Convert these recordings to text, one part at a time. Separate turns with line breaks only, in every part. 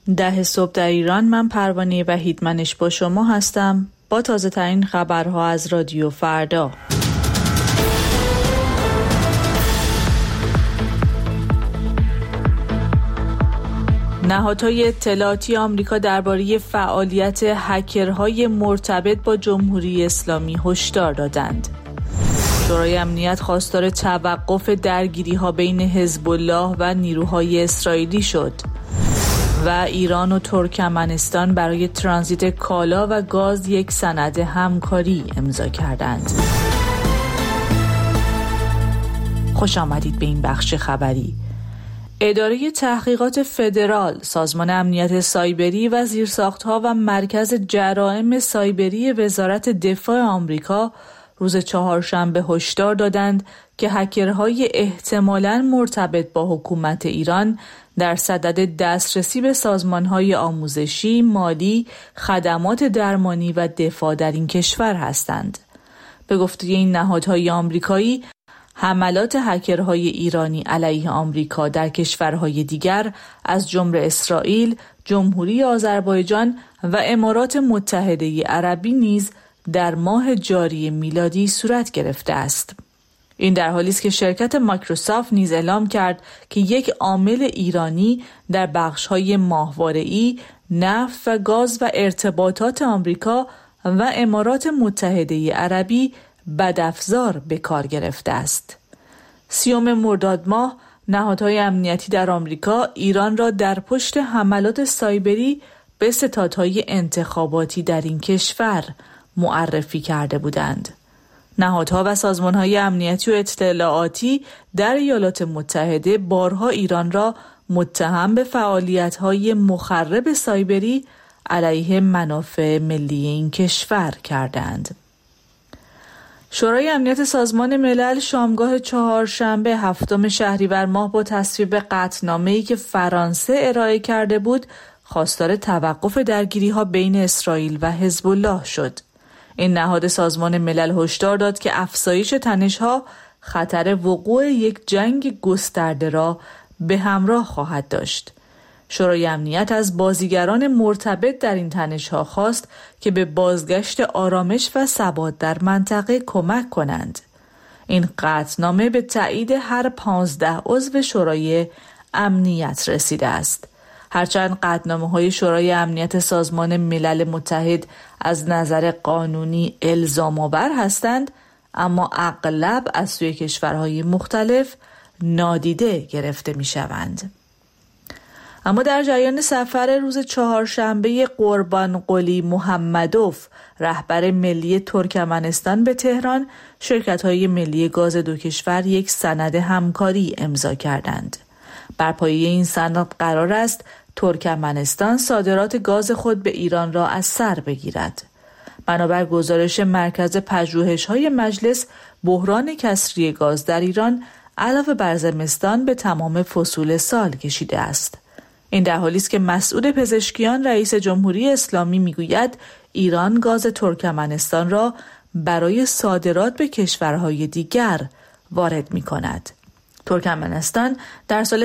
10 صبح در ایران. من پروانه وحیدمنش با شما هستم با تازه ترین خبرها از رادیو فردا. نهادهای اطلاعاتی آمریکا درباره فعالیت هکرهای مرتبط با جمهوری اسلامی هشدار دادند. شورای امنیت خواستار توقف درگیری‌ها بین حزب الله و نیروهای اسرائیلی شد و ایران و ترکمنستان برای ترانزیت کالا و گاز یک سند همکاری امضا کردند. خوش آمدید به این بخش خبری. اداره تحقیقات فدرال، سازمان امنیت سایبری و زیرساخت‌ها و مرکز جرائم سایبری وزارت دفاع آمریکا روز چهارشنبه هشدار دادند که هکرهای احتمالاً مرتبط با حکومت ایران در صدد دسترسی به سازمان‌های آموزشی، مالی، خدمات درمانی و دفاع در این کشور هستند. به گفته این نهادهای آمریکایی، حملات هکرهای ایرانی علیه آمریکا در کشورهای دیگر از جمله اسرائیل، جمهوری آذربایجان و امارات متحده عربی نیز در ماه جاری میلادی صورت گرفته است. این در حالی است که شرکت مایکروسافت نیز اعلام کرد که یک عامل ایرانی در بخش‌های ماهواره‌ای، نفت و گاز و ارتباطات آمریکا و امارات متحده عربی بدافزار به کار گرفته است. 30 مرداد ماه نهادهای امنیتی در آمریکا ایران را در پشت حملات سایبری به ستادهای انتخاباتی در این کشور معرفی کرده بودند. نهادها و سازمانهای امنیتی و اطلاعاتی در ایالات متحده بارها ایران را متهم به فعالیت‌های مخرب سایبری علیه منافع ملی این کشور کردند. شورای امنیت سازمان ملل شامگاه چهارشنبه 7 شهریور ماه با تصویب قطعنامه‌ای که فرانسه ارائه کرده بود، خواستار توقف درگیری‌ها بین اسرائیل و حزب الله شد. این نهاد سازمان ملل هشدار داد که افزایش تنش‌ها خطر وقوع یک جنگ گسترده را به همراه خواهد داشت. شورای امنیت از بازیگران مرتبط در این تنش‌ها خواست که به بازگشت آرامش و ثبات در منطقه کمک کنند. این قطعنامه به تایید هر 15 عضو شورای امنیت رسیده است. هرچند قطعنامه‌های شورای امنیت سازمان ملل متحد از نظر قانونی الزام‌آور هستند، اما اغلب از سوی کشورهای مختلف نادیده گرفته می‌شوند. اما در جریان سفر روز چهارشنبه قربانقلی محمدوف، رهبر ملی ترکمنستان به تهران، شرکت‌های ملی گاز دو کشور یک سند همکاری امضا کردند. بر پایه این سند قرار است ترکمنستان صادرات گاز خود به ایران را از سر بگیرد. بنابر گزارش مرکز پژوهش‌های مجلس، بحران کسری گاز در ایران علاوه بر زمستان به تمام فصول سال کشیده است. این در حالی است که مسئول پزشکیان رئیس جمهوری اسلامی میگوید ایران گاز ترکمنستان را برای صادرات به کشورهای دیگر وارد می‌کند. ترکمنستان در سال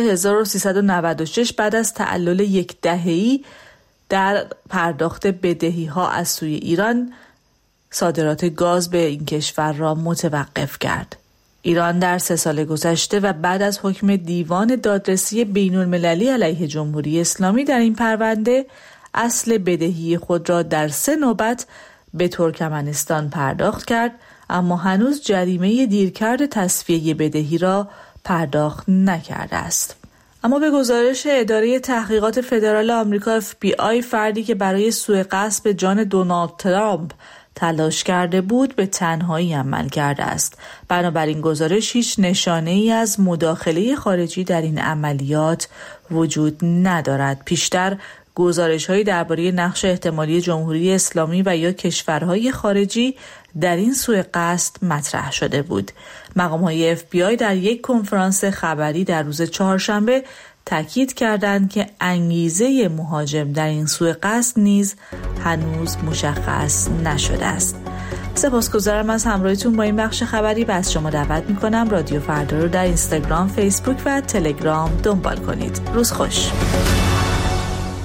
1396 بعد از تعلل یک دهه‌ای در پرداخت بدهی‌ها از سوی ایران صادرات گاز به این کشور را متوقف کرد. ایران در 3 سال گذشته و بعد از حکم دیوان دادرسی بین‌المللی علیه جمهوری اسلامی در این پرونده اصل بدهی خود را در 3 نوبت به ترکمنستان پرداخت کرد، اما هنوز جریمه دیرکرد تسویه بدهی را پرداخت نکرده است. اما به گزارش اداره تحقیقات فدرال آمریکا FBI، فردی که برای سوء قصد به جان دونالد ترامپ تلاش کرده بود به تنهایی عمل کرده است. بنابراین گزارش هیچ نشانه‌ای از مداخله خارجی در این عملیات وجود ندارد. پیشتر گزارش‌هایی درباره نقش احتمالی جمهوری اسلامی و یا کشورهای خارجی در این سوء قصد مطرح شده بود. مقام‌های FBI در یک کنفرانس خبری در روز چهارشنبه تاکید کردند که انگیزه مهاجم در این سوء قصد نیز هنوز مشخص نشده است. سپاسگزارم از همراهیتون با این بخش خبری و از شما دعوت می‌کنم رادیو فردا رو در اینستاگرام، فیسبوک و تلگرام دنبال کنید. روز خوش.